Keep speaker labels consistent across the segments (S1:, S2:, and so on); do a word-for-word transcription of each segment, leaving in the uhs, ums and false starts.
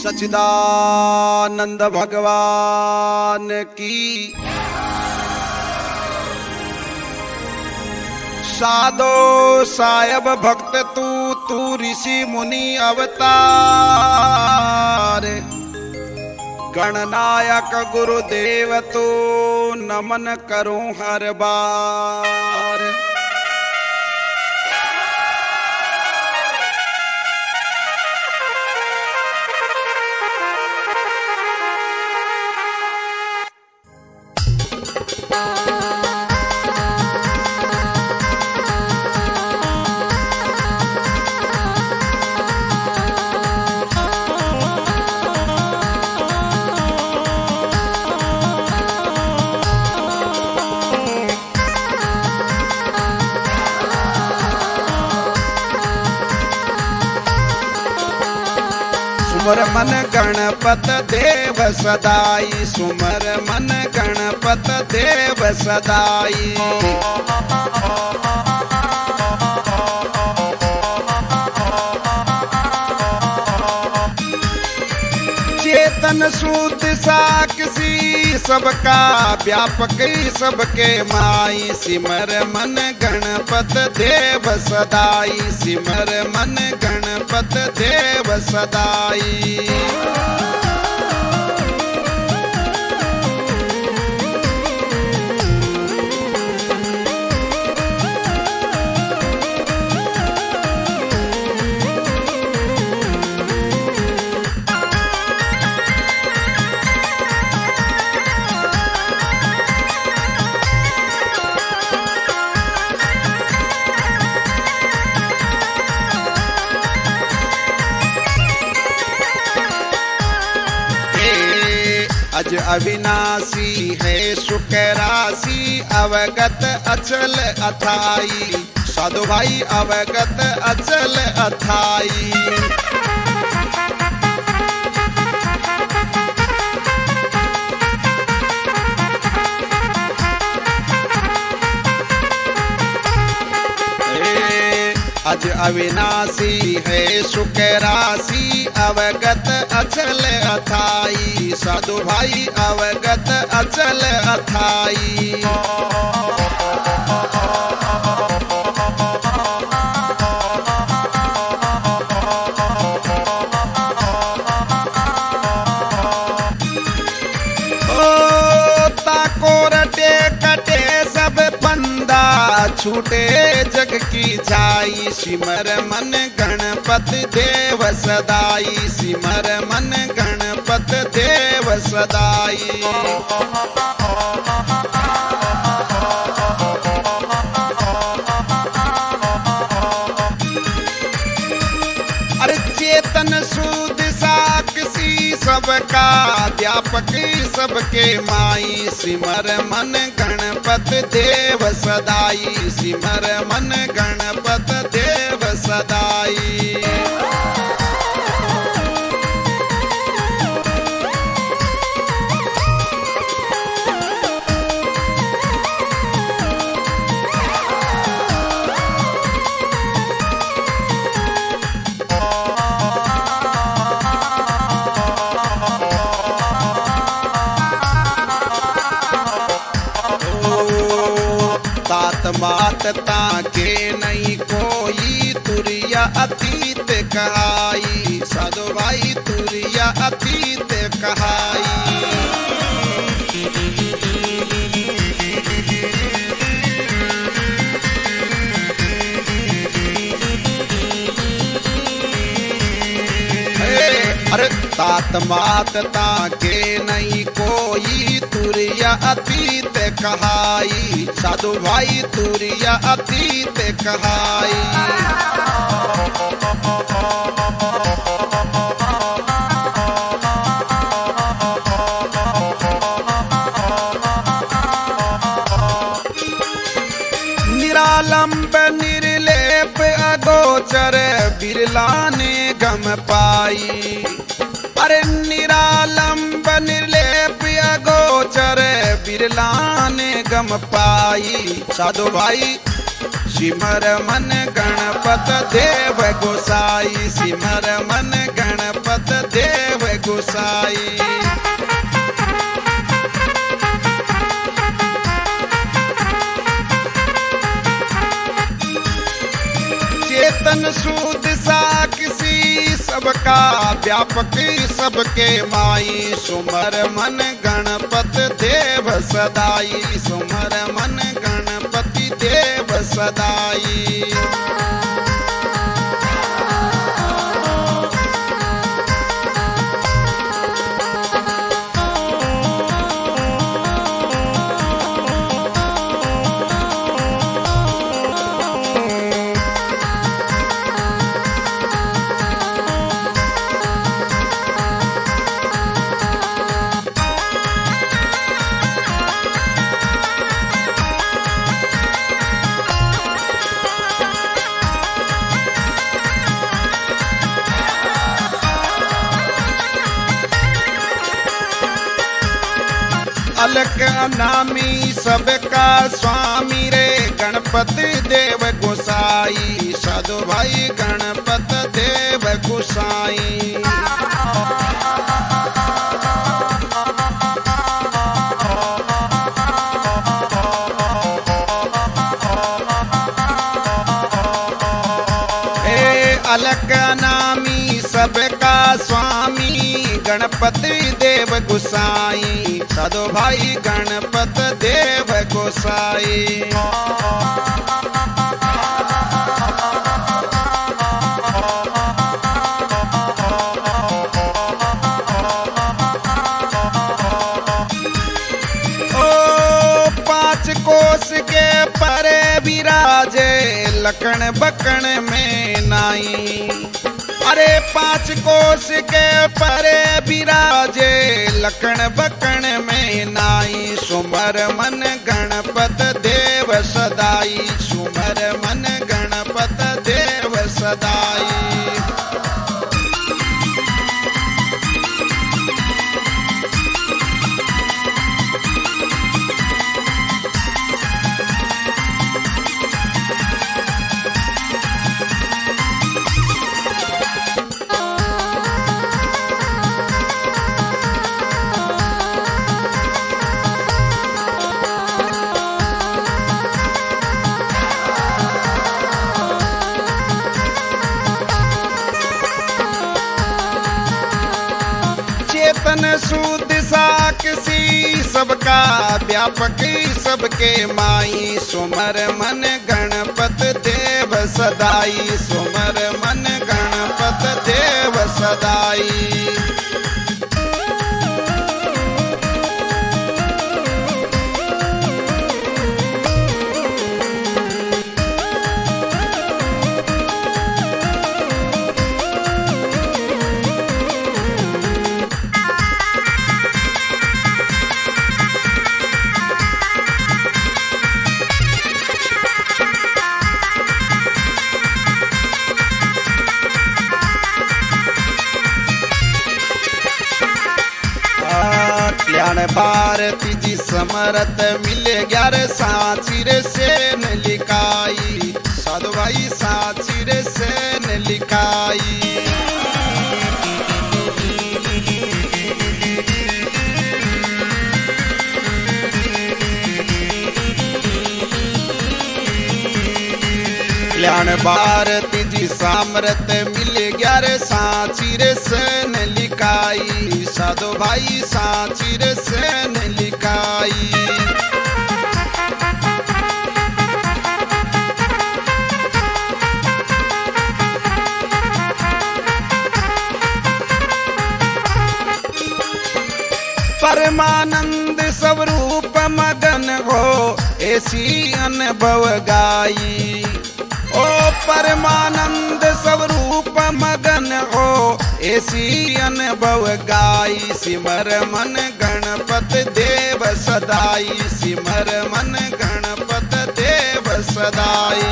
S1: सच्चिदानंद भगवान की। साधो सायब भक्त तू तू ऋषि मुनि अवतार, गणनायक गुरुदेव तो नमन करूं हर बार। सुमर मन गणपत देव सदाई, सुमर मन गणपत देव सदाई। चेतन सूत साक्षी सबका व्यापक सबके माई, सिमर मन गणपत देव सदाई, सिमर मन गणपत देव सदाई। अज अविनाशी है सुख राशि, अवगत अचल अथाई। साधु भाई अवगत अचल अथाई। अज अविनाशी है सुख राशि, अवगत अचल अथाई। साधु भाई अवगत अचल अथाई। छूटे जग की जाई, सिमर मन गणपत देव सदाई, सिमर मन गणपत देव सदाई। अरे चेतन सूद साक्षी सबका व्यापक सबके माई, सिमर मन गणपत देव सदाई, सिमर मन गणपत देव सदाई। मात ताके नहीं कोई, तुरिया अतीत कहाई। साधु भाई तुरिया अतीत कहाई। अरे तात मात ताके नहीं कोई, तुरिया अतीत कहाई। साधु भाई तुरिया अतीत कहाई। निरालंब निर्लेप अगोचर, बिरला ने गम पाई। अरे निरालंब निर्लेप अगोचर, बिरला ने गम पाई। साधु भाई सिमर मन गणपत देव गोसाई, सिमर मन गणपत देव गोसाई। चेतन सूद साक्षी सबका व्यापक सबके माई, सुमर मन गणपत देव सदाई, सुमर मन गणपति देव सदाई। अलक अनामी सबका स्वामी रे गणपति देव गोसाई, साधु भाई गणपत देव गोसाई। ए अलक अनामी सबका स्वामी गणपति देव गोसाई, साधु भाई गणपत देव गोसाई। ओ पांच कोस के परे विराजे लकण बकण में नाई, अरे पांच कोस के परे विराजे लकण बकण में नाई, सुमर मन गणपत देव सदाई, सुमर मन गणपत देव सदाई। चेतन सूद साक्षी सबका व्यापक सबके माई, सुमर मन गणपत देव सदाई, सुमर मन गणपत देव सदाई। कल्याण भारती जी समरत मिले ग्यारह सांचिर से न लिखाई, साधु भाई सांचिर से न लिखाई। कल्याण भारती जी सामरत मिले ग्यारह सांचिर से न लिखाई, साधु भाई सांचिर से न लिखाई। परमानंद स्वरूप मगन हो ऐसी अनुभव गाई, ओ परमानंद स्वरूप मगन हो ऐसी अनुभव गाई, सिमर मन गणपत देव सदाई, सिमर मन गणपत देव सदाई।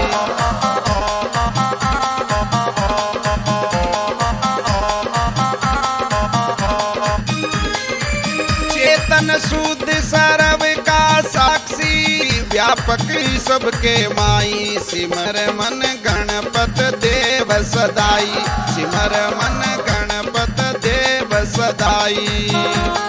S1: चेतन शुद्ध सर्व का साक्षी व्यापक सबके माई, सिमर मन गणपत देव सदाई, सिमर मन गणपत देव बधाई।